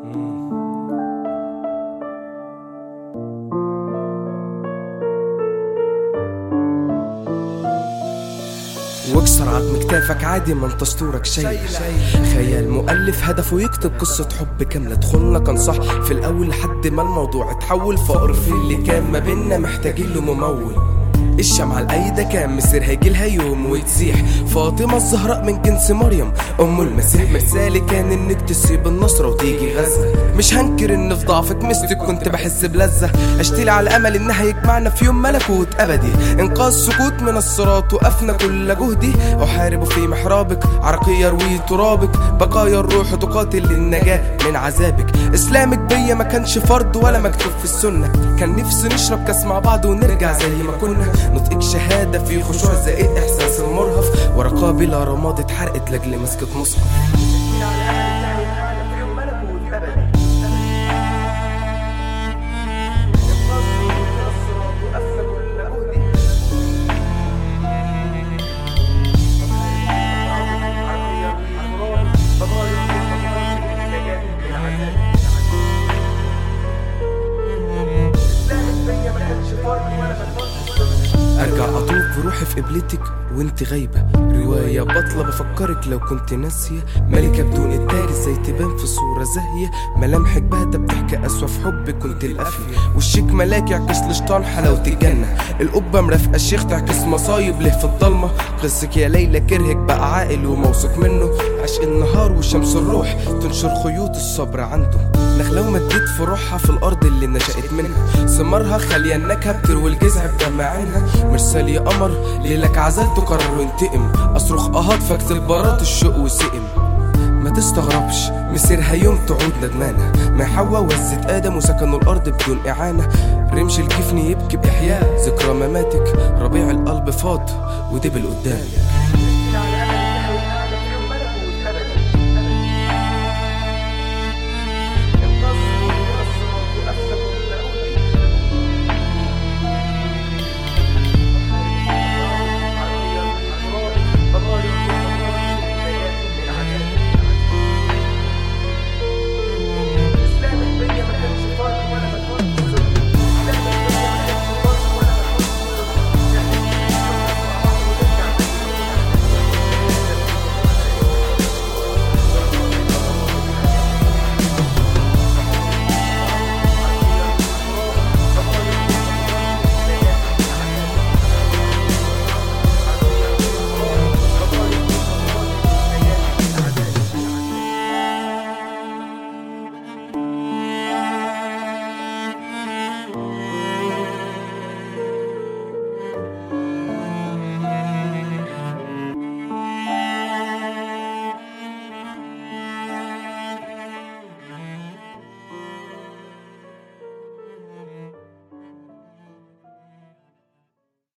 واكسر عظم كتافك عادي، ما انت اسطورك شيء. خيال مؤلف هدفه يكتب قصة حب كاملة تخلنا كان صح في الاول لحد ما الموضوع اتحول. فقر في اللي كان ما بينا محتاجين له ممول. الشمعة الأيدة كان مصير هيجيلها يوم وتزيح. فاطمة الزهراء من جنس مريم أم المسيح. مثالي كان إنك تسيب النصرة وتيجي غزة. مش هنكر إن في ضعفك مستك كنت بحس بلذة. أشتيل على الأمل إنها يجمعنا في يوم ملكوت أبدي. إنقاذ سكوت من الصراط وقفنا كل جهدي. أحارب في محرابك عرقي يروي ترابك. بقايا الروح تقاتل للنجاة من عذابك. إسلامك بيا ما كانش فرض ولا مكتوب في السنة. كان نفسي نشرب كاس مع بعض ونرجع زي ما كنا. نطقك شهادة في خشوع زائد إحساس المرهف. ورقة بلا رماد اتحرقت لأجل مسكة مصحف. ارجع اطوف بروحي في قبلتك وانت غايبة. رواية بطلة بفكرك لو كنت ناسية. ملكة بدون التاج ازاي تبان في صورة زاهية. ملامحك باهتة بتحكي اسوأ في حبك كنت القافية. وشك ملاك يعكس لشطان حلاوة الجنة. القبة مرافقة الشيخ تعكس مصايب له في الضلمة. قصك يا ليلى كرهك بقى عاقل وموثوق منه. عشق النهار وشمس الروح تنشر خيوط الصبر عنده. نخلة ومديت في روحها في الارض اللي نشأت منها. ثمارها خالية النكهة بتروي الجذع بدمع عينها. مرسال يا قمر ليلك عزلت وقرر وانتقم. اصرخ اهات فاكتب برات الشوق وسقم. ما تستغربش مسيرها يوم تعود ندمانة. ما حوا وزت ادم وسكنوا الارض بدون اعانة. رمش الجفن يبكي باحياء ذكرى مماتك. ربيع القلب فاض ودبل قدامك.